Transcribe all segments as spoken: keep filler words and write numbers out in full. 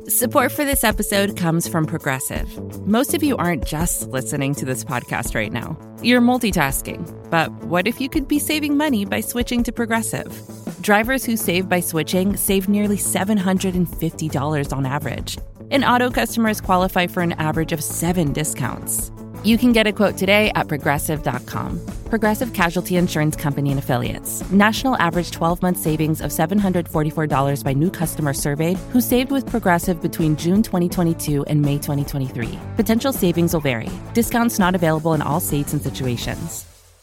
Support for this episode comes from Progressive. Most of you aren't just listening to this podcast right now. You're multitasking. But what if you could be saving money by switching to Progressive? Drivers who save by switching save nearly seven hundred fifty dollars on average. And auto customers qualify for an average of seven discounts. You can get a quote today at progressive dot com. Progressive Casualty Insurance Company and Affiliates. National average twelve-month savings of seven hundred forty-four dollars by new customers surveyed who saved with Progressive between June twenty twenty-two and May twenty twenty-three. Potential savings will vary. Discounts not available in all states and situations.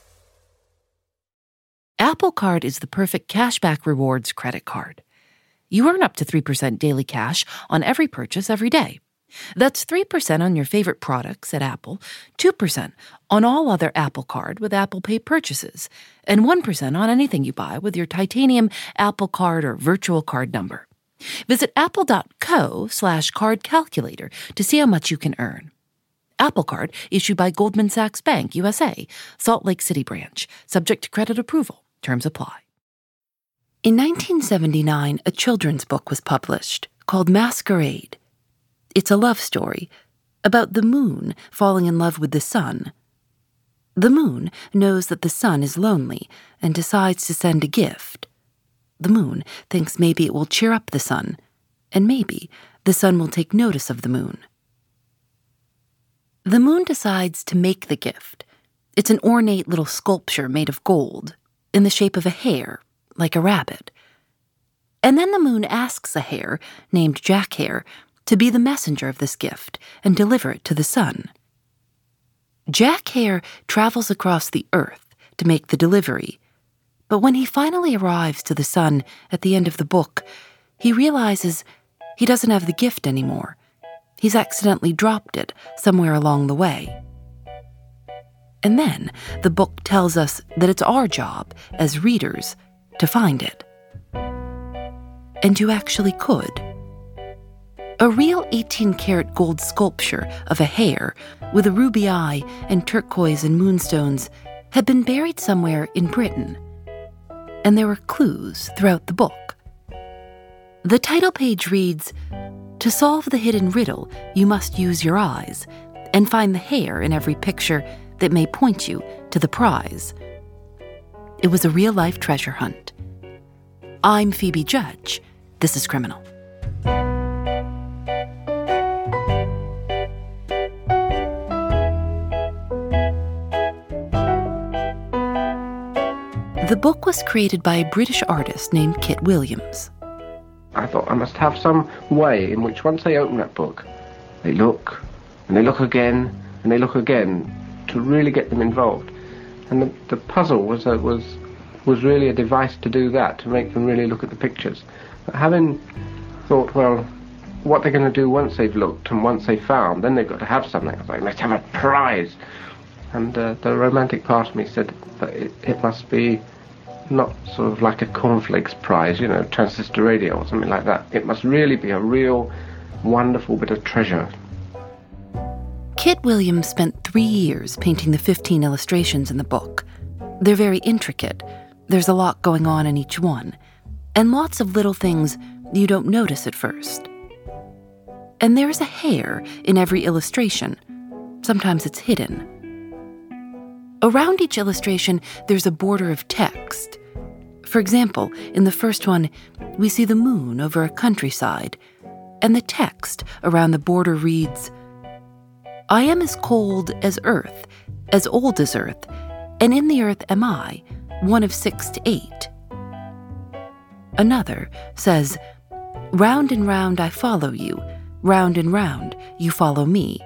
Apple Card is the perfect cashback rewards credit card. You earn up to three percent daily cash on every purchase every day. That's three percent on your favorite products at Apple, two percent on all other Apple Card with Apple Pay purchases, and one percent on anything you buy with your titanium Apple Card or virtual card number. Visit apple.co slash card calculator to see how much you can earn. Apple Card issued by Goldman Sachs Bank, U S A, Salt Lake City branch, subject to credit approval. Terms apply. In nineteen seventy-nine, a children's book was published called Masquerade. It's a love story about the moon falling in love with the sun. The moon knows that the sun is lonely and decides to send a gift. The moon thinks maybe it will cheer up the sun, and maybe the sun will take notice of the moon. The moon decides to make the gift. It's an ornate little sculpture made of gold, in the shape of a hare, like a rabbit. And then the moon asks a hare, named Jack Hare, to be the messenger of this gift and deliver it to the sun. Jack Hare travels across the earth to make the delivery, but when he finally arrives to the sun at the end of the book, he realizes he doesn't have the gift anymore. He's accidentally dropped it somewhere along the way. And then the book tells us that it's our job as readers to find it. And you actually could. A real eighteen-karat gold sculpture of a hare with a ruby eye and turquoise and moonstones had been buried somewhere in Britain. And there were clues throughout the book. The title page reads, "To solve the hidden riddle, you must use your eyes and find the hare in every picture that may point you to the prize." It was a real-life treasure hunt. I'm Phoebe Judge. This is Criminal. The book was created by a British artist named Kit Williams. I thought I must have some way in which once they open that book, they look, and they look again, and they look again, to really get them involved. And the, the puzzle was, uh, was, was really a device to do that, to make them really look at the pictures. But having thought, well, what they're going to do once they've looked and once they've found, then they've got to have something. I was like, let's have a prize. And uh, the romantic part of me said that it, it must be not sort of like a cornflakes prize, you know, transistor radio or something like that. It must really be a real wonderful bit of treasure. Kit Williams spent three years painting the fifteen illustrations in the book. They're very intricate. There's a lot going on in each one, and lots of little things you don't notice at first. And there's a hare in every illustration. Sometimes it's hidden. Around each illustration, there's a border of text. For example, in the first one, we see the moon over a countryside, and the text around the border reads, "I am as cold as earth, as old as earth, and in the earth am I, one of six to eight." Another says, "Round and round I follow you, round and round you follow me."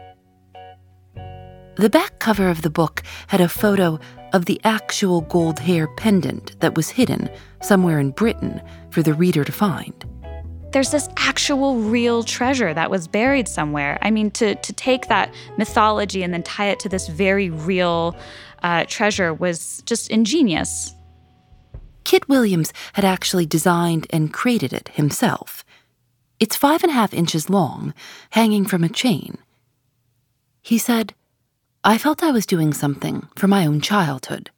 The back cover of the book had a photo of the actual gold hair pendant that was hidden somewhere in Britain for the reader to find. There's this actual real treasure that was buried somewhere. I mean, to, to take that mythology and then tie it to this very real uh, treasure was just ingenious. Kit Williams had actually designed and created it himself. It's five and a half inches long, hanging from a chain. He said, "I felt I was doing something for my own childhood."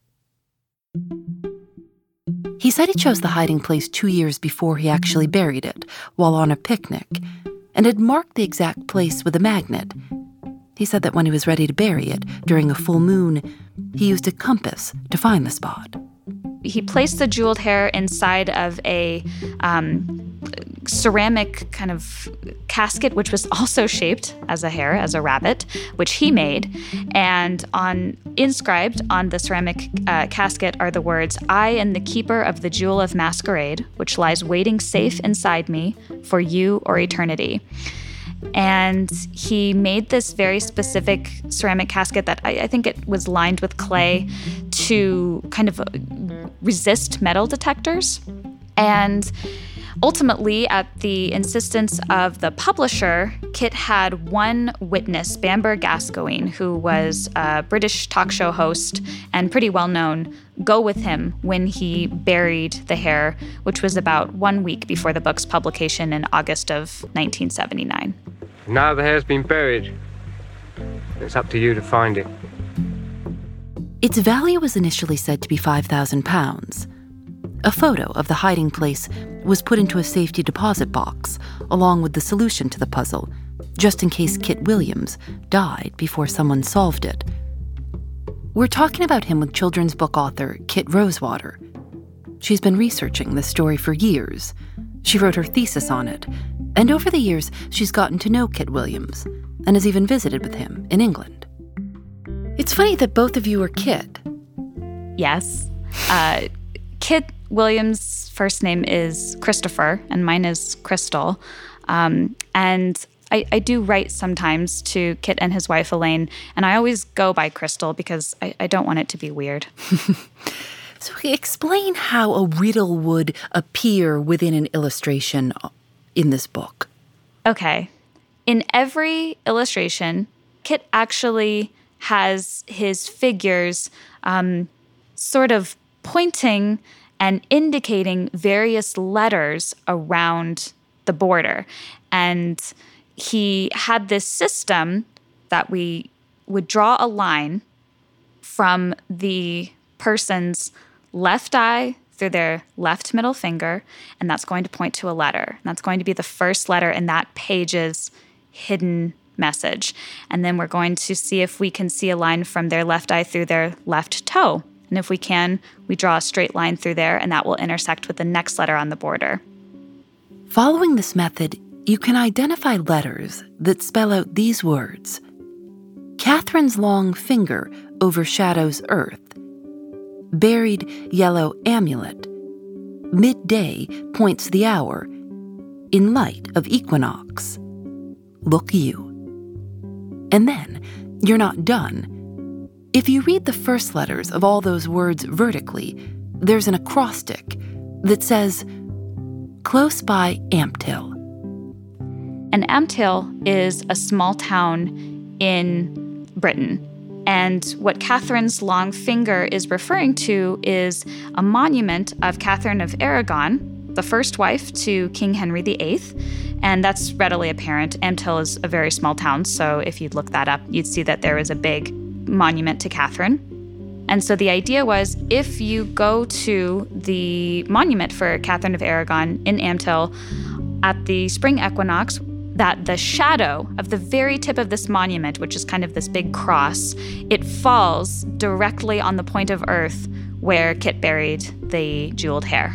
He said he chose the hiding place two years before he actually buried it, while on a picnic. and had marked the exact place with a magnet. He said that when he was ready to bury it during a full moon, he used a compass to find the spot. He placed the jeweled hair inside of a um, ceramic kind of casket, which was also shaped as a hare, as a rabbit, which he made. And on inscribed on the ceramic uh, casket are the words, "I am the keeper of the jewel of masquerade, which lies waiting safe inside me for you or eternity." And he made this very specific ceramic casket that I, I think it was lined with clay to kind of resist metal detectors. And ultimately, at the insistence of the publisher, Kit had one witness, Bamber Gascoigne, who was a British talk show host and pretty well known, go with him when he buried the hare, which was about one week before the book's publication in August of nineteen seventy-nine. Now the hare's been buried. It's up to you to find it. Its value was initially said to be five thousand pounds. A photo of the hiding place was put into a safety deposit box, along with the solution to the puzzle, just in case Kit Williams died before someone solved it. We're talking about him with children's book author Kit Rosewater. She's been researching this story for years. She wrote her thesis on it, and over the years, she's gotten to know Kit Williams and has even visited with him in England. It's funny that both of you are Kit. Yes. Uh, Kit Williams' first name is Christopher, and mine is Crystal. Um, and I, I do write sometimes to Kit and his wife, Elaine, and I always go by Crystal because I, I don't want it to be weird. So explain how a riddle would appear within an illustration in this book. Okay. In every illustration, Kit actually has his figures um, sort of pointing and indicating various letters around the border. And he had this system that we would draw a line from the person's left eye through their left middle finger, and that's going to point to a letter. And that's going to be the first letter in that page's hidden message. And then we're going to see if we can see a line from their left eye through their left toe. And if we can, we draw a straight line through there, and that will intersect with the next letter on the border. Following this method, you can identify letters that spell out these words. Catherine's long finger overshadows earth. Buried yellow amulet. Midday points the hour. In light of equinox. Look you. And then, you're not done. If you read the first letters of all those words vertically, there's an acrostic that says, close by Ampthill. And Ampthill is a small town in Britain. And what Catherine's long finger is referring to is a monument of Catherine of Aragon, the first wife to King Henry the Eighth. And that's readily apparent. Ampthill is a very small town, so if you'd look that up, you'd see that there is a big monument to Catherine. And so the idea was, if you go to the monument for Catherine of Aragon in Ampthill at the spring equinox, that the shadow of the very tip of this monument, which is kind of this big cross, it falls directly on the point of earth where Kit buried the jeweled hair.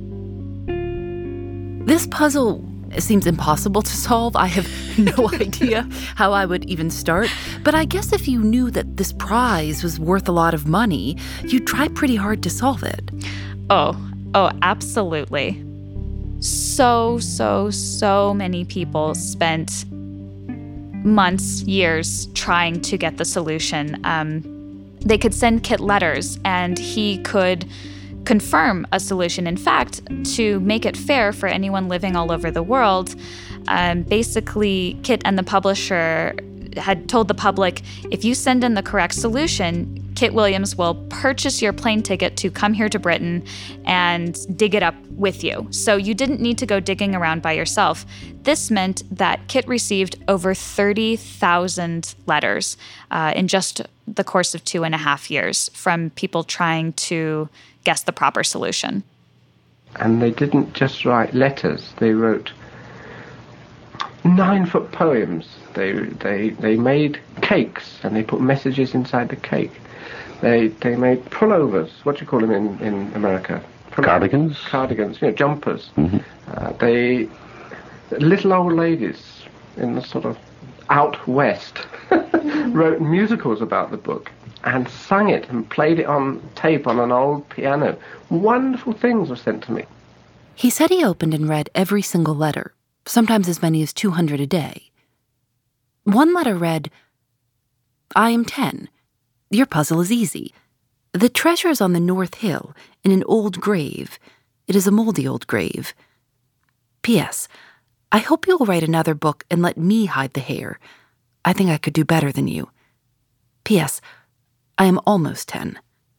This puzzle seems impossible to solve. I have no idea how I would even start. But I guess if you knew that this prize was worth a lot of money, you'd try pretty hard to solve it. Oh, oh, absolutely. So, so, so many people spent months, years trying to get the solution. Um, they could send Kit letters, and he could confirm a solution. In fact, to make it fair for anyone living all over the world, um, basically, Kit and the publisher had told the public, if you send in the correct solution, Kit Williams will purchase your plane ticket to come here to Britain and dig it up with you. So you didn't need to go digging around by yourself. This meant that Kit received over thirty thousand letters uh, in just the course of two and a half years from people trying to guess the proper solution. And they didn't just write letters, they wrote nine-foot poems. They they they made cakes and they put messages inside the cake. They they made pullovers. What do you call them in in America? Pullovers. Cardigans. Cardigans. You know, jumpers. Mm-hmm. Uh, they little old ladies in the sort of out west wrote musicals about the book and sang it and played it on tape on an old piano. Wonderful things were sent to me. He said he opened and read every single letter, sometimes as many as two hundred a day. One letter read, "I am ten. Your puzzle is easy. The treasure is on the North Hill in an old grave. It is a moldy old grave. P S. I hope you'll write another book and let me hide the hair. I think I could do better than you. P S. I am almost ten."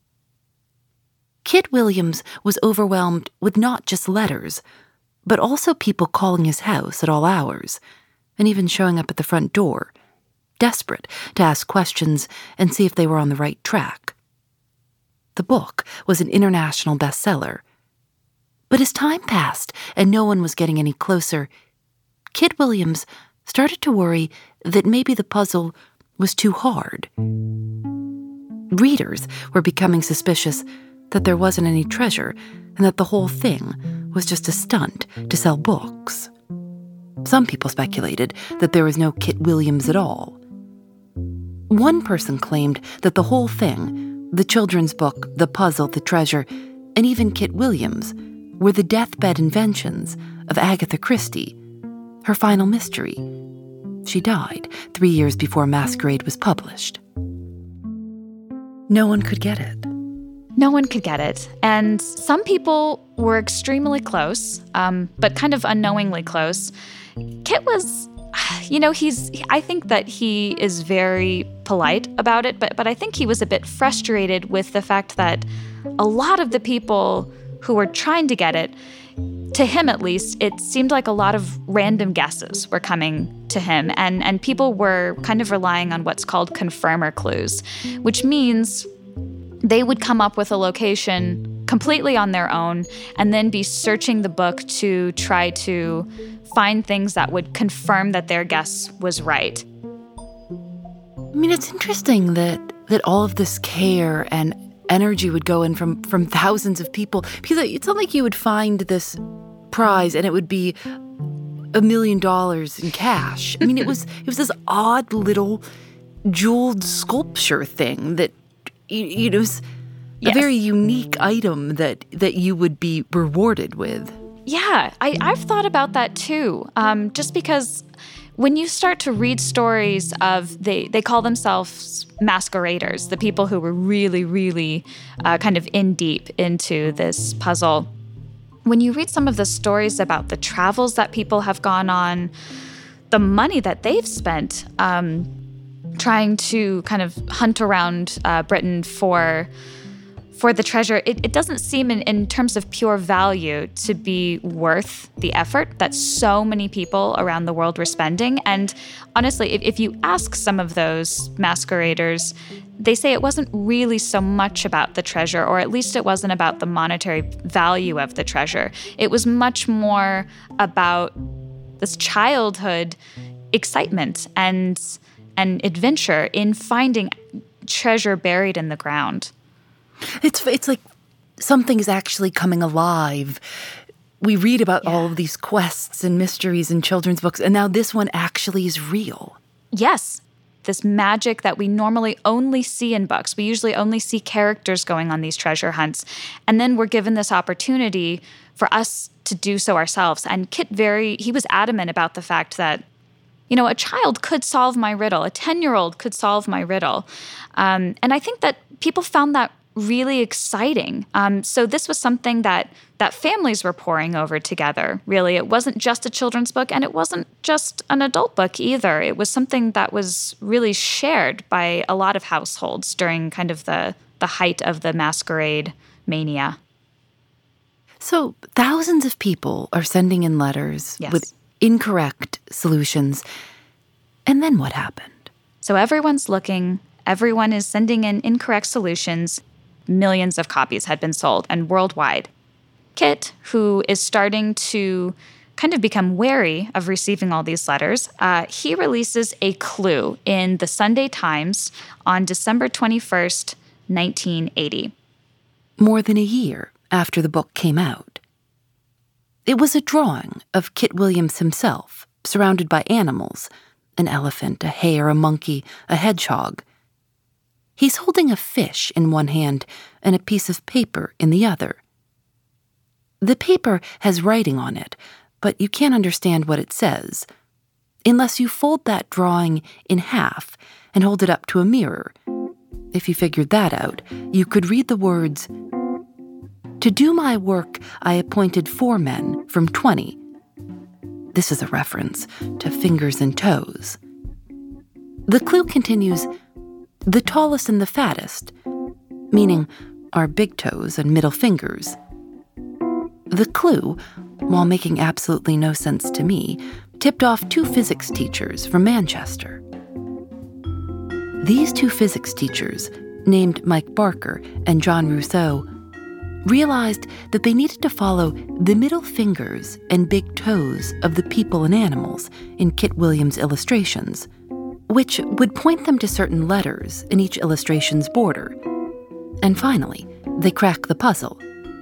Kit Williams was overwhelmed with not just letters, but also people calling his house at all hours, and even showing up at the front door, desperate to ask questions and see if they were on the right track. The book was an international bestseller. But as time passed and no one was getting any closer, Kit Williams started to worry that maybe the puzzle was too hard. Readers were becoming suspicious that there wasn't any treasure and that the whole thing was just a stunt to sell books. Some people speculated that there was no Kit Williams at all. One person claimed that the whole thing, the children's book, the puzzle, the treasure, and even Kit Williams, were the deathbed inventions of Agatha Christie, her final mystery. She died three years before Masquerade was published. No one could get it. No one could get it. And some people were extremely close, um, but kind of unknowingly close. Kit was, you know, he's, I think that he is very polite about it, but, but I think he was a bit frustrated with the fact that a lot of the people who were trying to get it, to him at least, it seemed like a lot of random guesses were coming to him, and, and people were kind of relying on what's called confirmer clues, which means they would come up with a location completely on their own and then be searching the book to try to find things that would confirm that their guess was right. I mean, it's interesting that, that all of this care and energy would go in from, from thousands of people, because it's not like you would find this prize and it would be a million dollars in cash. I mean, it was it was this odd little jeweled sculpture thing that, you know, was yes. a very unique item that, that you would be rewarded with. Yeah, I, I've thought about that too, um, just because when you start to read stories of, they, they call themselves masqueraders, the people who were really, really uh, kind of in deep into this puzzle. When you read some of the stories about the travels that people have gone on, the money that they've spent um, trying to kind of hunt around uh, Britain for for the treasure, it, it doesn't seem in, in terms of pure value to be worth the effort that so many people around the world were spending. And honestly, if, if you ask some of those masqueraders, they say it wasn't really so much about the treasure, or at least it wasn't about the monetary value of the treasure. It was much more about this childhood excitement and, and adventure in finding treasure buried in the ground. It's it's like something's actually coming alive. We read about yeah. all of these quests and mysteries in children's books, and now this one actually is real. Yes. This magic that we normally only see in books. We usually only see characters going on these treasure hunts. And then we're given this opportunity for us to do so ourselves. And Kit very, he was adamant about the fact that, you know, a child could solve my riddle. A ten-year-old could solve my riddle. Um, and I think that people found that really exciting. Um, so this was something that that families were poring over together, really. It wasn't just a children's book, and it wasn't just an adult book either. It was something that was really shared by a lot of households during kind of the, the height of the Masquerade mania. So thousands of people are sending in letters yes. with incorrect solutions. And then what happened? So everyone's looking, everyone is sending in incorrect solutions. Millions of copies had been sold, and worldwide. Kit, who is starting to kind of become wary of receiving all these letters, uh, he releases a clue in the Sunday Times on December twenty-first, nineteen eighty. More than a year after the book came out. It was a drawing of Kit Williams himself, surrounded by animals, an elephant, a hare, a monkey, a hedgehog. He's holding a fish in one hand and a piece of paper in the other. The paper has writing on it, but you can't understand what it says unless you fold that drawing in half and hold it up to a mirror. If you figured that out, you could read the words, "To do my work, I appointed four men from twenty. This is a reference to fingers and toes. The clue continues, "The tallest and the fattest," meaning our big toes and middle fingers. The clue, while making absolutely no sense to me, tipped off two physics teachers from Manchester. These two physics teachers, named Mike Barker and John Rousseau, realized that they needed to follow the middle fingers and big toes of the people and animals in Kit Williams' illustrations, which would point them to certain letters in each illustration's border. And finally, they cracked the puzzle.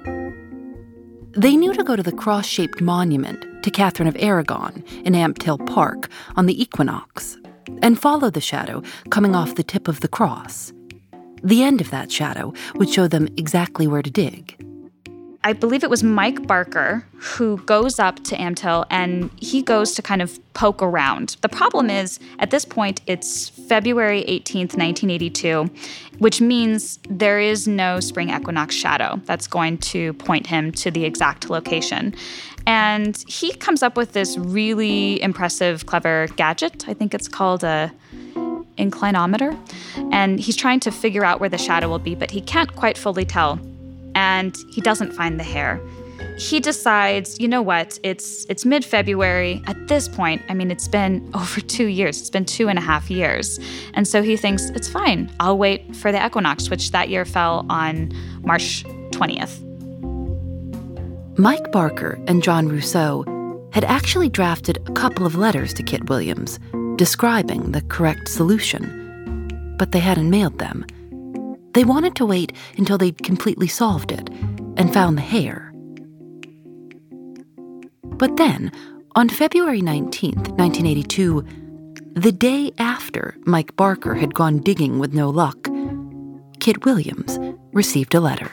They knew to go to the cross-shaped monument to Catherine of Aragon in Ampthill Park on the equinox and follow the shadow coming off the tip of the cross. The end of that shadow would show them exactly where to dig. I believe it was Mike Barker who goes up to Ampthill and he goes to kind of poke around. The problem is, at this point, it's February eighteenth, nineteen eighty-two, which means there is no spring equinox shadow that's going to point him to the exact location. And he comes up with this really impressive, clever gadget. I think it's called a inclinometer. And he's trying to figure out where the shadow will be, but he can't quite fully tell. And he doesn't find the hare. He decides, you know what, it's it's mid-February. At this point, I mean, it's been over two years. It's been two and a half years. And so he thinks, it's fine. I'll wait for the equinox, which that year fell on March twentieth. Mike Barker and John Rousseau had actually drafted a couple of letters to Kit Williams describing the correct solution, but they hadn't mailed them. They wanted to wait until they'd completely solved it and found the hare. But then, on February nineteenth, nineteen eighty-two, the day after Mike Barker had gone digging with no luck, Kit Williams received a letter.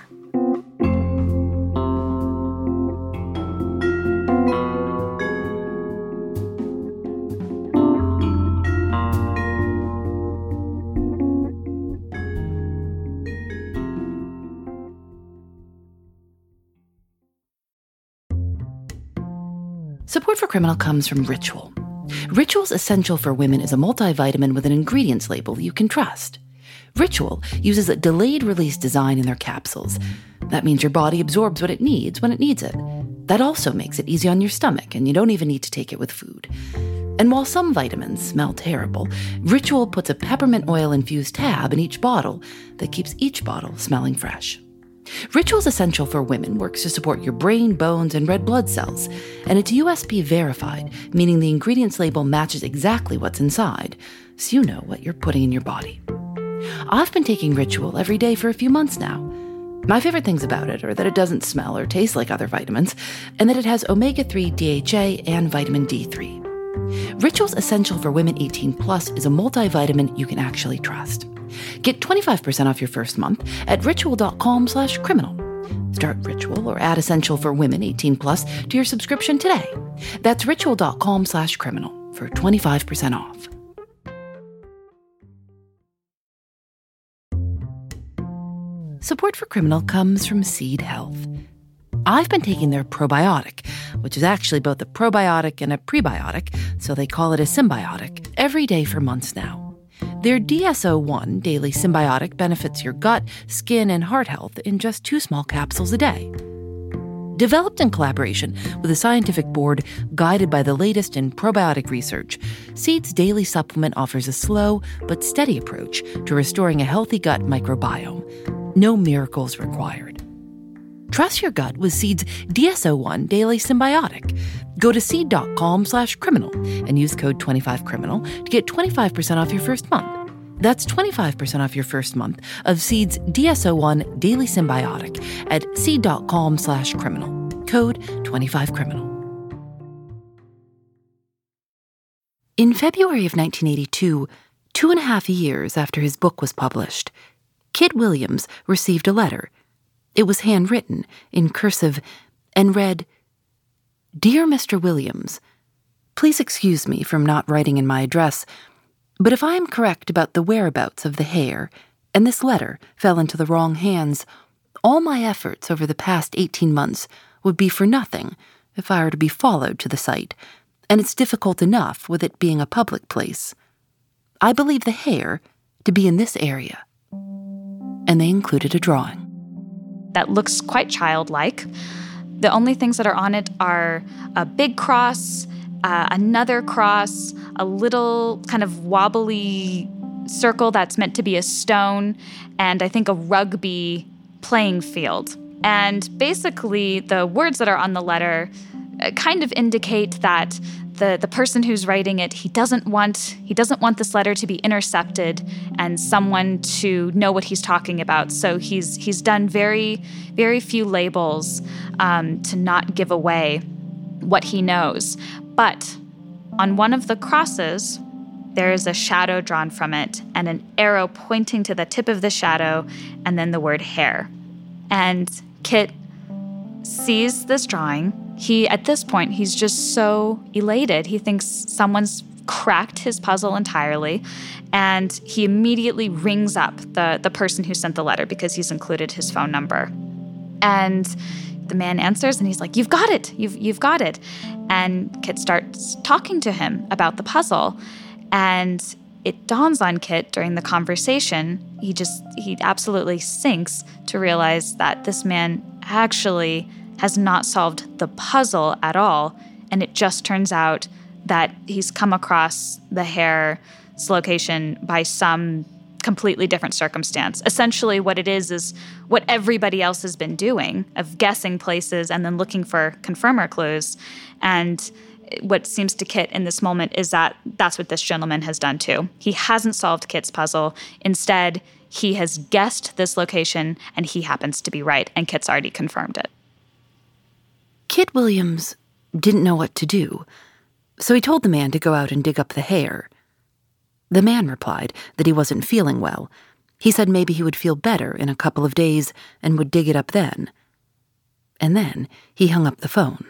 Support for Criminal comes from Ritual. Ritual's Essential for Women is a multivitamin with an ingredients label you can trust. Ritual uses a delayed-release design in their capsules. That means your body absorbs what it needs when it needs it. That also makes it easy on your stomach, and you don't even need to take it with food. And while some vitamins smell terrible, Ritual puts a peppermint oil-infused tab in each bottle that keeps each bottle smelling fresh. Ritual's Essential for Women works to support your brain, bones, and red blood cells, and it's U S P verified, meaning the ingredients label matches exactly what's inside, so you know what you're putting in your body. I've been taking Ritual every day for a few months now. My favorite things about it are that it doesn't smell or taste like other vitamins, and that it has omega three D H A and vitamin D three. Ritual's Essential for Women eighteen plus is a multivitamin you can actually trust. Get twenty-five percent off your first month at ritual.com slash criminal. Start Ritual or add Essential for Women eighteen plus to your subscription today. That's ritual.com slash criminal for twenty-five percent off. Support for Criminal comes from Seed Health. I've been taking their probiotic, which is actually both a probiotic and a prebiotic, so they call it a symbiotic, every day for months now. Their D S O one Daily Symbiotic benefits your gut, skin, and heart health in just two small capsules a day. Developed in collaboration with a scientific board guided by the latest in probiotic research, Seed's daily supplement offers a slow but steady approach to restoring a healthy gut microbiome. No miracles required. Trust your gut with Seed's D S O one Daily Symbiotic. Go to seed.com slash criminal and use code twenty-five criminal to get twenty-five percent off your first month. That's twenty-five percent off your first month of Seed's D S O one Daily Symbiotic at seed.com slash criminal. Code twenty-five criminal. In February of nineteen eighty-two, two and a half years after his book was published, Kit Williams received a letter. It was handwritten, in cursive, and read, "Dear Mister Williams, please excuse me from not writing in my address, but if I am correct about the whereabouts of the hare, and this letter fell into the wrong hands, all my efforts over the past eighteen months would be for nothing if I were to be followed to the site, and it's difficult enough with it being a public place. I believe the hare to be in this area." And they included a drawing. That looks quite childlike. The only things that are on it are a big cross, uh, another cross, a little kind of wobbly circle that's meant to be a stone, and I think a rugby playing field. And basically, the words that are on the letter uh, kind of indicate that the the person who's writing it, he doesn't want he doesn't want this letter to be intercepted and someone to know what he's talking about. So he's he's done very very few labels um, to not give away what he knows. But on one of the crosses, there is a shadow drawn from it and an arrow pointing to the tip of the shadow, and then the word hare. And Kit sees this drawing. He, at this point, he's just so elated. He thinks someone's cracked his puzzle entirely, and he immediately rings up the, the person who sent the letter because he's included his phone number. And the man answers, and he's like, "You've got it. You've you've got it." And Kit starts talking to him about the puzzle, and it dawns on Kit during the conversation. He just he absolutely sinks to realize that this man actually has not solved the puzzle at all, and it just turns out that he's come across the hare's location by some completely different circumstance. Essentially, what it is is what everybody else has been doing, of guessing places and then looking for confirmer clues. And what seems to Kit in this moment is that that's what this gentleman has done too. He hasn't solved Kit's puzzle. Instead, he has guessed this location, and he happens to be right, and Kit's already confirmed it. Kit Williams didn't know what to do, so he told the man to go out and dig up the hare. The man replied that he wasn't feeling well. He said maybe he would feel better in a couple of days and would dig it up then. And then he hung up the phone.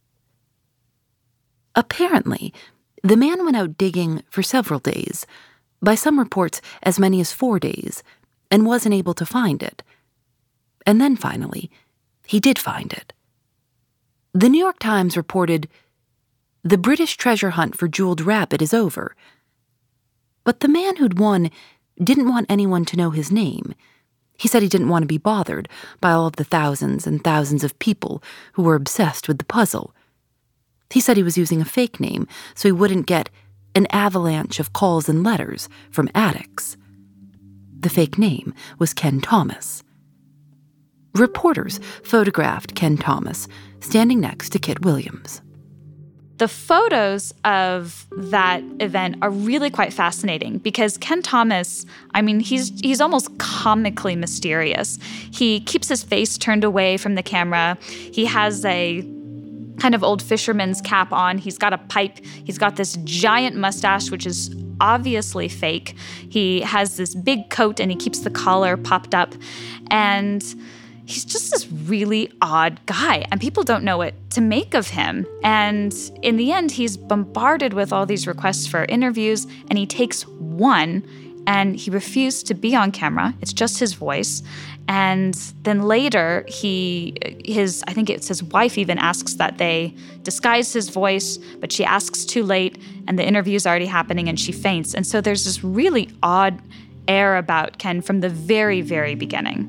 Apparently, the man went out digging for several days, by some reports as many as four days, and wasn't able to find it. And then finally, he did find it. The New York Times reported, "The British treasure hunt for jeweled rabbit is over." But the man who'd won didn't want anyone to know his name. He said he didn't want to be bothered by all of the thousands and thousands of people who were obsessed with the puzzle. He said he was using a fake name so he wouldn't get an avalanche of calls and letters from addicts. The fake name was Ken Thomas. Reporters photographed Ken Thomas standing next to Kit Williams. The photos of that event are really quite fascinating because Ken Thomas, I mean, he's he's almost comically mysterious. He keeps his face turned away from the camera. He has a kind of old fisherman's cap on. He's got a pipe. He's got this giant mustache, which is obviously fake. He has this big coat, and he keeps the collar popped up. And he's just this really odd guy, and people don't know what to make of him. And in the end, he's bombarded with all these requests for interviews, and he takes one, and he refused to be on camera. It's just his voice. And then later, he, his, I think it's his wife even asks that they disguise his voice, but she asks too late, and the interview's already happening, and she faints. And so there's this really odd air about Ken from the very, very beginning.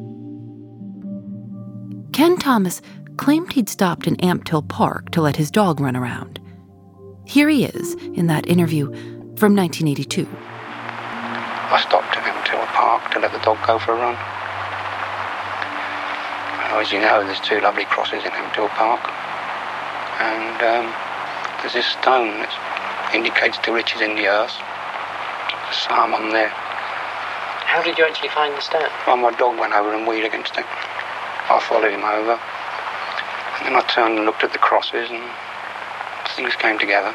Ken Thomas claimed he'd stopped in Ampthill Park to let his dog run around. Here he is in that interview from nineteen eighty-two. I stopped at Ampthill Park to let the dog go for a run. Now, as you know, there's two lovely crosses in Ampthill Park, and um, there's this stone that indicates the riches in the earth. There's a psalm on there. How did you actually find the stone? Well, my dog went over and wheeled against it. I followed him over, and then I turned and looked at the crosses, and things came together.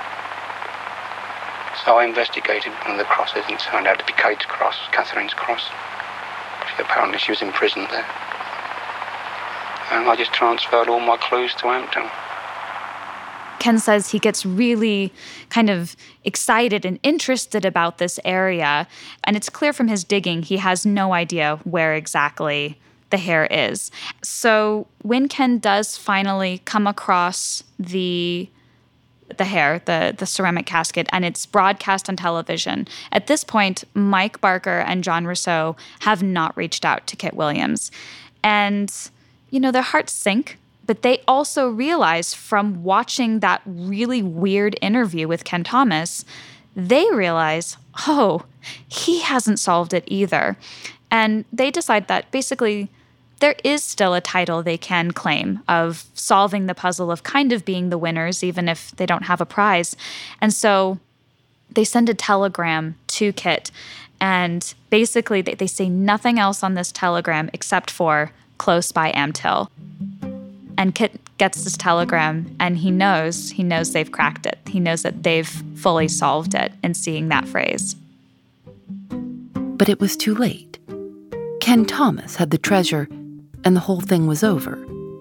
So I investigated one of the crosses, and it turned out to be Kate's cross, Catherine's cross. She, apparently she was imprisoned there. And I just transferred all my clues to Ampthill. Ken says he gets really kind of excited and interested about this area, and it's clear from his digging he has no idea where exactly the hair is. So when Ken does finally come across the the hair, the, the ceramic casket, and it's broadcast on television, at this point, Mike Barker and John Rousseau have not reached out to Kit Williams. And, you know, their hearts sink, but they also realize from watching that really weird interview with Ken Thomas, they realize, oh, he hasn't solved it either. And they decide that basically there is still a title they can claim of solving the puzzle, of kind of being the winners, even if they don't have a prize. And so they send a telegram to Kit, and basically they, they say nothing else on this telegram except for close by Ampthill. And Kit gets this telegram, and he knows, he knows they've cracked it. He knows that they've fully solved it in seeing that phrase. But it was too late. Ken Thomas had the treasure, and the whole thing was over.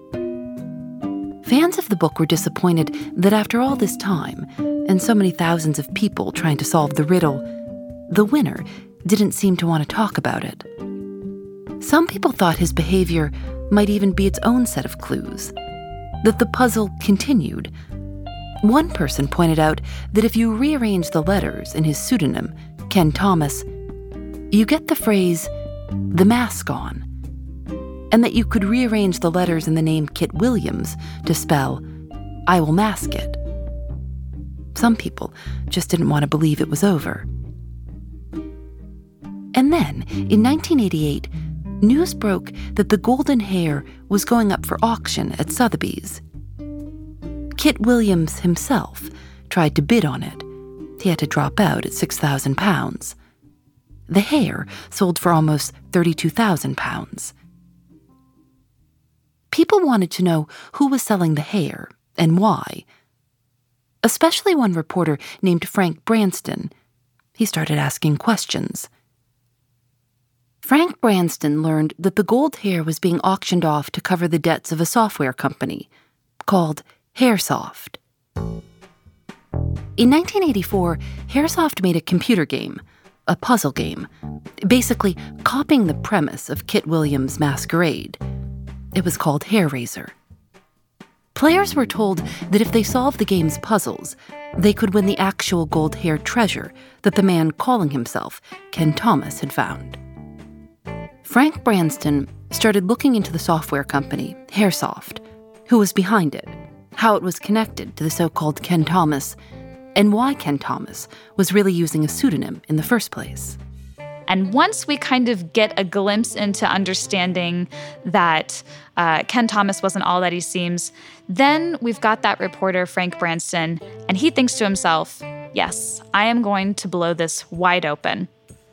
Fans of the book were disappointed that after all this time, and so many thousands of people trying to solve the riddle, the winner didn't seem to want to talk about it. Some people thought his behavior might even be its own set of clues, that the puzzle continued. One person pointed out that if you rearrange the letters in his pseudonym, Ken Thomas, you get the phrase, "the mask on," and that you could rearrange the letters in the name Kit Williams to spell, "I will mask it." Some people just didn't want to believe it was over. And then, in nineteen eighty-eight, news broke that the golden hair was going up for auction at Sotheby's. Kit Williams himself tried to bid on it. He had to drop out at six thousand pounds. The hair sold for almost thirty-two thousand pounds. People wanted to know who was selling the hair and why. Especially one reporter named Frank Branston. He started asking questions. Frank Branston learned that the gold hair was being auctioned off to cover the debts of a software company called Hairsoft. In nineteen eighty-four, Hairsoft made a computer game, a puzzle game, basically copying the premise of Kit Williams' Masquerade. It was called Hairraiser. Players were told that if they solved the game's puzzles, they could win the actual gold hair treasure that the man calling himself Ken Thomas had found. Frank Branston started looking into the software company, Hairsoft, who was behind it, how it was connected to the so-called Ken Thomas, and why Ken Thomas was really using a pseudonym in the first place. And once we kind of get a glimpse into understanding that uh, Ken Thomas wasn't all that he seems, then we've got that reporter, Frank Branston, and he thinks to himself, yes, I am going to blow this wide open.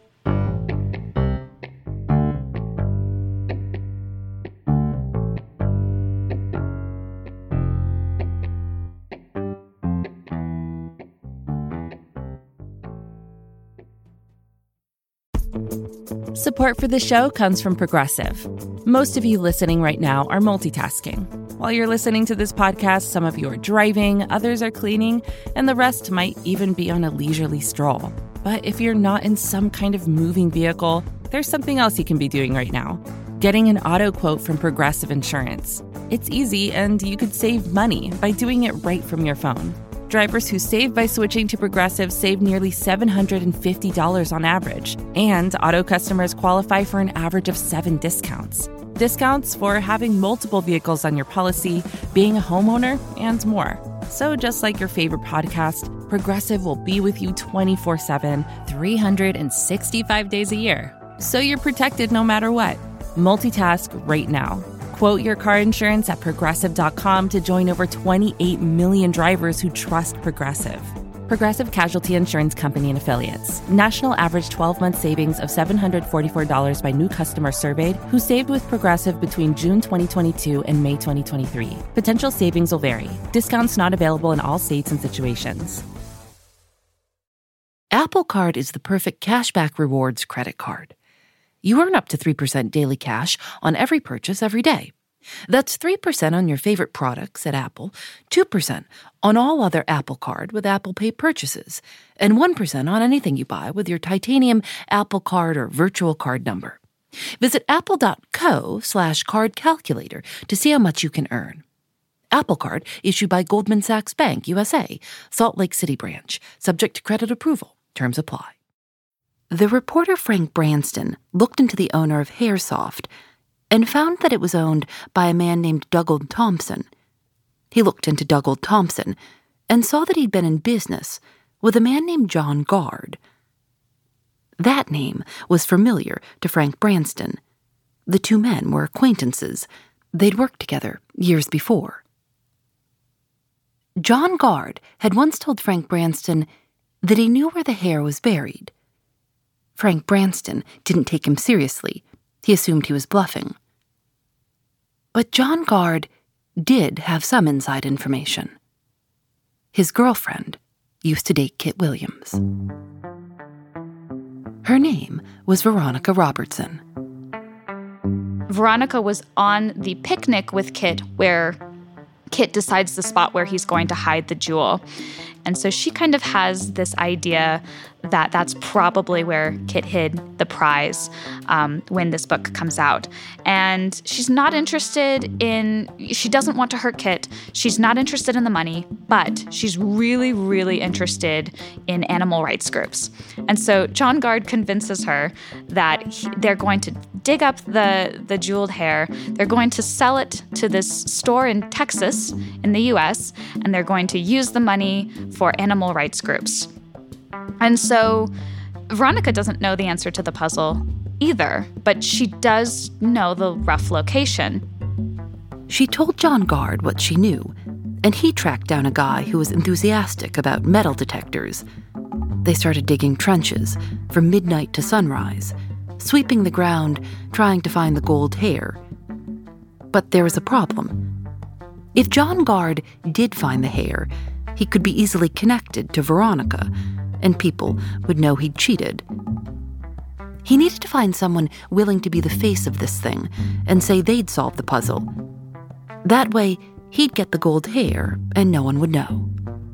Support for the show comes from Progressive. Most of you listening right now are multitasking. While you're listening to this podcast, some of you are driving, others are cleaning, and the rest might even be on a leisurely stroll. But if you're not in some kind of moving vehicle, there's something else you can be doing right now. Getting an auto quote from Progressive Insurance. It's easy, and you could save money by doing it right from your phone. Drivers who save by switching to Progressive save nearly seven hundred fifty dollars on average, and auto customers qualify for an average of seven discounts. Discounts for having multiple vehicles on your policy, being a homeowner, and more. So just like your favorite podcast, Progressive will be with you twenty-four seven, three hundred sixty-five days a year. So you're protected no matter what. Multitask right now. Quote your car insurance at Progressive dot com to join over twenty-eight million drivers who trust Progressive. Progressive Casualty Insurance Company and Affiliates. National average twelve-month savings of seven hundred forty-four dollars by new customers surveyed who saved with Progressive between June twenty twenty-two and May twenty twenty-three. Potential savings will vary. Discounts not available in all states and situations. Apple Card is the perfect cashback rewards credit card. You earn up to three percent daily cash on every purchase every day. That's three percent on your favorite products at Apple, two percent on all other Apple Card with Apple Pay purchases, and one percent on anything you buy with your titanium Apple Card or virtual card number. Visit apple.co slash card calculator to see how much you can earn. Apple Card issued by Goldman Sachs Bank, U S A, Salt Lake City branch, subject to credit approval. Terms apply. The reporter Frank Branston looked into the owner of Hairsoft and found that it was owned by a man named Dougald Thompson. He looked into Dougald Thompson and saw that he'd been in business with a man named John Guard. That name was familiar to Frank Branston. The two men were acquaintances. They'd worked together years before. John Guard had once told Frank Branston that he knew where the hair was buried. Frank Branston didn't take him seriously. He assumed he was bluffing. But John Guard did have some inside information. His girlfriend used to date Kit Williams. Her name was Veronica Robertson. Veronica was on the picnic with Kit where Kit decides the spot where he's going to hide the jewel. And so she kind of has this idea that that's probably where Kit hid the prize um, when this book comes out. And she's not interested in, she doesn't want to hurt Kit. She's not interested in the money, but she's really, really interested in animal rights groups. And so John Guard convinces her that he, they're going to dig up the, the jeweled hair, they're going to sell it to this store in Texas, in the U S, and they're going to use the money for animal rights groups. And so Veronica doesn't know the answer to the puzzle either, but she does know the rough location. She told John Guard what she knew, and he tracked down a guy who was enthusiastic about metal detectors. They started digging trenches from midnight to sunrise, sweeping the ground, trying to find the gold hair. But there was a problem. If John Guard did find the hair, he could be easily connected to Veronica, and people would know he'd cheated. He needed to find someone willing to be the face of this thing and say they'd solve the puzzle. That way, he'd get the gold hair and no one would know.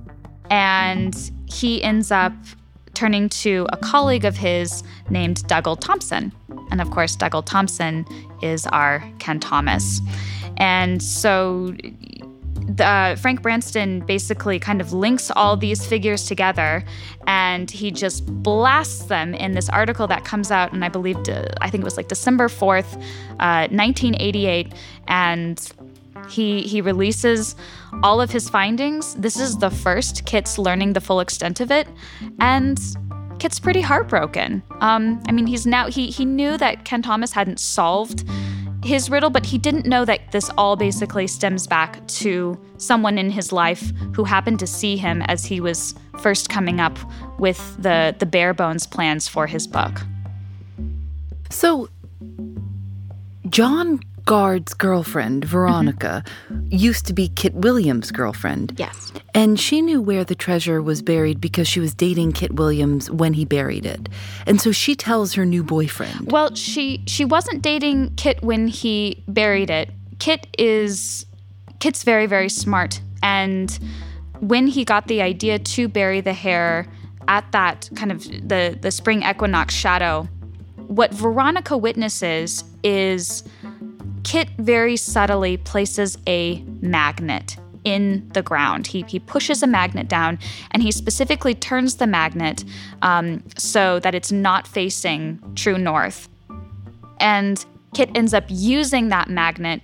And he ends up turning to a colleague of his named Dougald Thompson. And of course, Dougald Thompson is our Ken Thomas. And so Uh, Frank Branston basically kind of links all these figures together, and he just blasts them in this article that comes out, and I believe, uh, I think it was like December fourth, uh, nineteen eighty-eight, and he he releases all of his findings. This is the first Kit's learning the full extent of it, and Kit's pretty heartbroken. Um, I mean, he's now he he knew that Ken Thomas hadn't solved his riddle, but he didn't know that this all basically stems back to someone in his life who happened to see him as he was first coming up with the, the bare bones plans for his book. So, John Guard's girlfriend, Veronica, mm-hmm. used to be Kit Williams' girlfriend. Yes. And she knew where the treasure was buried because she was dating Kit Williams when he buried it. And so she tells her new boyfriend. Well, she she wasn't dating Kit when he buried it. Kit is Kit's very, very smart. And when he got the idea to bury the hair at that kind of the, the spring equinox shadow, what Veronica witnesses is Kit very subtly places a magnet in the ground. He he pushes a magnet down, and he specifically turns the magnet um, so that it's not facing true north. And Kit ends up using that magnet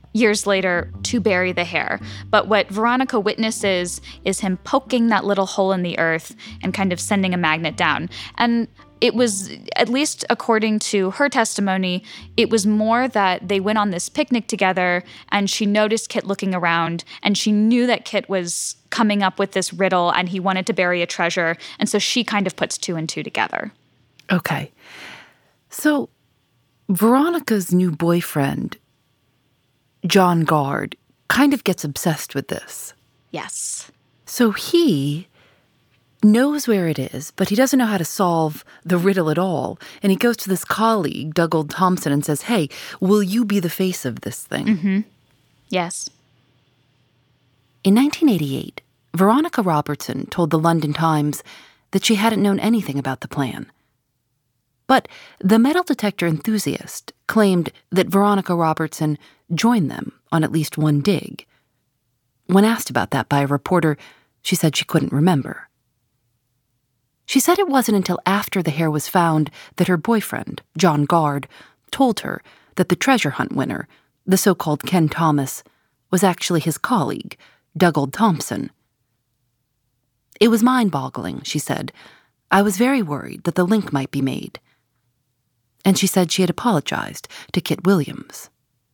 years later to bury the hare. But what Veronica witnesses is him poking that little hole in the earth and kind of sending a magnet down. And it was, at least according to her testimony, it was more that they went on this picnic together and she noticed Kit looking around and she knew that Kit was coming up with this riddle and he wanted to bury a treasure. And so she kind of puts two and two together. Okay. So Veronica's new boyfriend, John Gard, kind of gets obsessed with this. Yes. So he knows where it is, but he doesn't know how to solve the riddle at all. And he goes to this colleague, Dougald Thompson, and says, hey, will you be the face of this thing? Mm-hmm. Yes. In nineteen eighty-eight, Veronica Robertson told the London Times that she hadn't known anything about the plan. But the metal detector enthusiast claimed that Veronica Robertson joined them on at least one dig. When asked about that by a reporter, she said she couldn't remember. She said it wasn't until after the hare was found that her boyfriend, John Gard, told her that the treasure hunt winner, the so-called Ken Thomas, was actually his colleague, Dougald Thompson. It was mind-boggling, she said. I was very worried that the link might be made. And she said she had apologized to Kit Williams.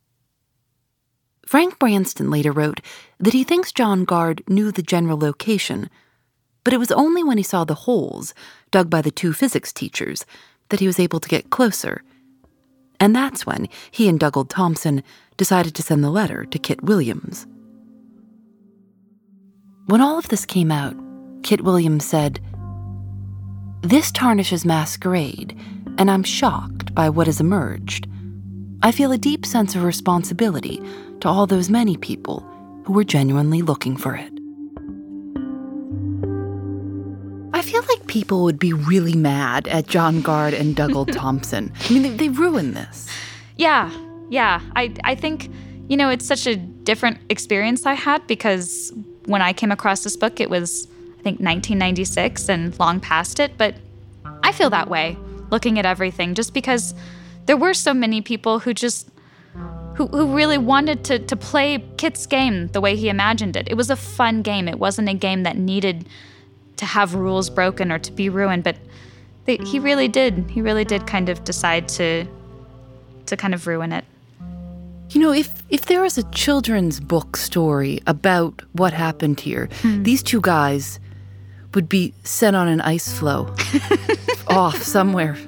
Frank Branston later wrote that he thinks John Gard knew the general location, but it was only when he saw the holes dug by the two physics teachers that he was able to get closer. And that's when he and Dougald Thompson decided to send the letter to Kit Williams. When all of this came out, Kit Williams said, "This tarnishes Masquerade, and I'm shocked by what has emerged. I feel a deep sense of responsibility to all those many people who were genuinely looking for it." I feel like people would be really mad at John Gard and Dougald Thompson. I mean, they, they ruined this. Yeah, yeah. I, I think, you know, it's such a different experience I had because when I came across this book, it was, I think, nineteen ninety-six and long past it. But I feel that way looking at everything just because there were so many people who just, who, who really wanted to, to play Kit's game the way he imagined it. It was a fun game. It wasn't a game that needed to have rules broken or to be ruined, but they, he really did. He really did kind of decide to to kind of ruin it. You know, if if there was a children's book story about what happened here, hmm. these two guys would be sent on an ice floe off somewhere,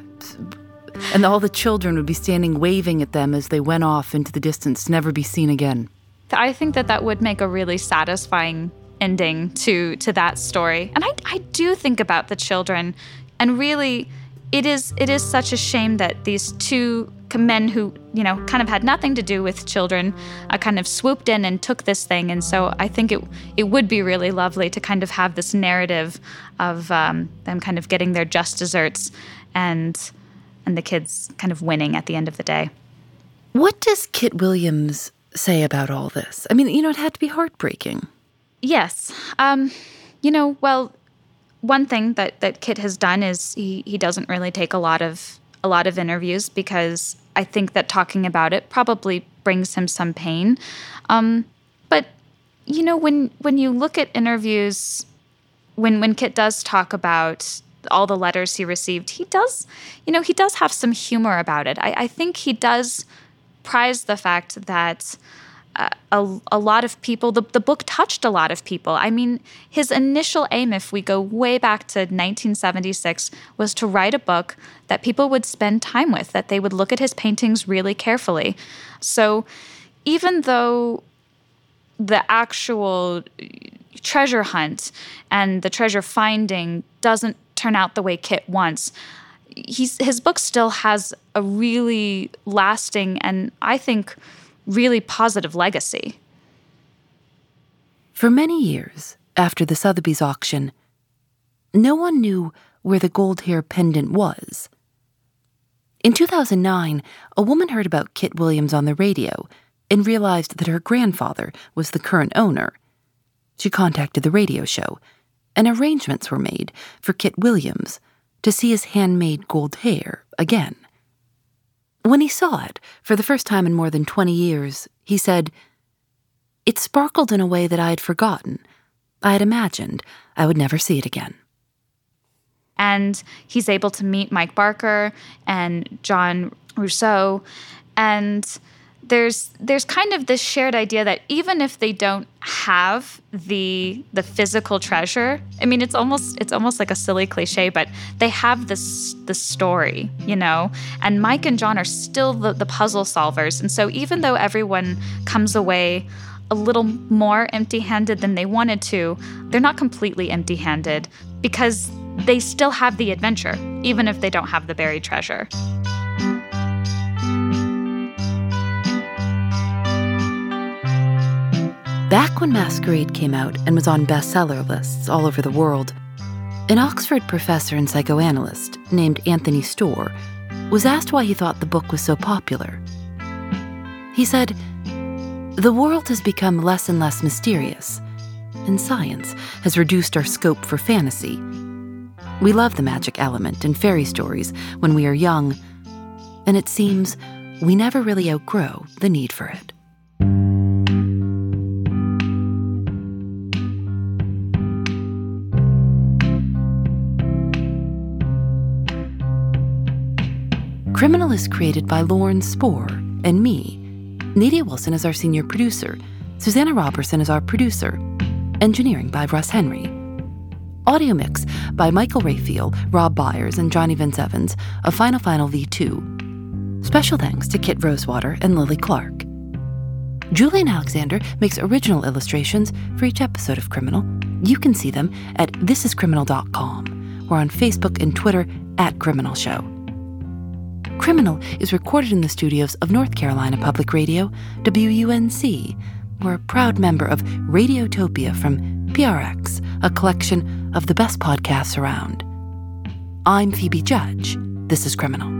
and all the children would be standing waving at them as they went off into the distance to never be seen again. I think that that would make a really satisfying ending to to that story. And I, I do think about the children, and really it is it is such a shame that these two men who, you know, kind of had nothing to do with children uh, kind of swooped in and took this thing. And so I think it it would be really lovely to kind of have this narrative of um, them kind of getting their just desserts and and the kids kind of winning at the end of the day. What does Kit Williams say about all this? I mean, you know, it had to be heartbreaking. Yes. Um, you know, well, one thing that, that Kit has done is he, he doesn't really take a lot of a lot of interviews because I think that talking about it probably brings him some pain. Um, but, you know, when when you look at interviews, when when Kit does talk about all the letters he received, he does, you know, he does have some humor about it. I, I think he does prize the fact that Uh, a, a lot of people, the, the book touched a lot of people. I mean, his initial aim, if we go way back to nineteen seventy-six, was to write a book that people would spend time with, that they would look at his paintings really carefully. So even though the actual treasure hunt and the treasure finding doesn't turn out the way Kit wants, he's, his book still has a really lasting and, I think, really positive legacy. For many years after the Sotheby's auction, no one knew where the gold hair pendant was. In two thousand nine, a woman heard about Kit Williams on the radio and realized that her grandfather was the current owner. She contacted the radio show, and arrangements were made for Kit Williams to see his handmade gold hair again. When he saw it for the first time in more than twenty years, He said, "It sparkled in a way that I had forgotten. I had imagined I would never see it again." And he's able to meet Mike Barker and John Rousseau. And there's there's kind of this shared idea that even if they don't have the the physical treasure, I mean, it's almost it's almost like a silly cliche, but they have this this story, you know. And Mike and John are still the, the puzzle solvers. And so even though everyone comes away a little more empty-handed than they wanted to, they're not completely empty-handed because they still have the adventure, even if they don't have the buried treasure. Back when Masquerade came out and was on bestseller lists all over the world, an Oxford professor and psychoanalyst named Anthony Storr was asked why he thought the book was so popular. He said, "The world has become less and less mysterious, and science has reduced our scope for fantasy. We love the magic element in fairy stories when we are young, and it seems we never really outgrow the need for it." Criminal is created by Lauren Spohr and me. Nadia Wilson is our senior producer. Susanna Robertson is our producer. Engineering by Russ Henry. Audio mix by Michael Rayfield, Rob Byers, and Johnny Vince Evans of Final Final V two. Special thanks to Kit Rosewater and Lily Clark. Julian Alexander makes original illustrations for each episode of Criminal. You can see them at this is criminal dot com or on Facebook and Twitter at Criminal Show. Criminal is recorded in the studios of North Carolina Public Radio, W U N C. We're a proud member of Radiotopia from P R X, a collection of the best podcasts around. I'm Phoebe Judge. This is Criminal.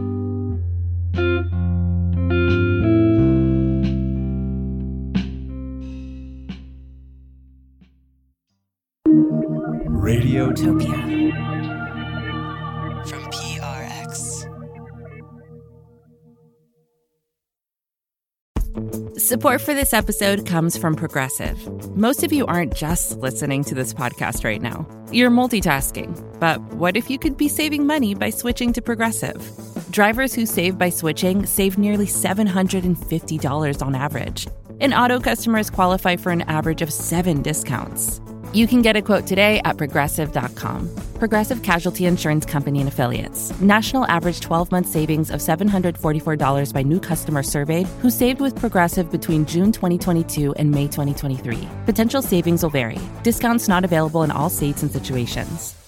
Radiotopia from P R X. Support for this episode comes from Progressive. Most of you aren't just listening to this podcast right now. You're multitasking. But what if you could be saving money by switching to Progressive? Drivers who save by switching save nearly seven hundred fifty dollars on average. And auto customers qualify for an average of seven discounts. You can get a quote today at progressive dot com. Progressive Casualty Insurance Company and Affiliates. National average twelve-month savings of seven hundred forty-four dollars by new customers surveyed who saved with Progressive between June twenty twenty-two and May twenty twenty-three. Potential savings will vary. Discounts not available in all states and situations.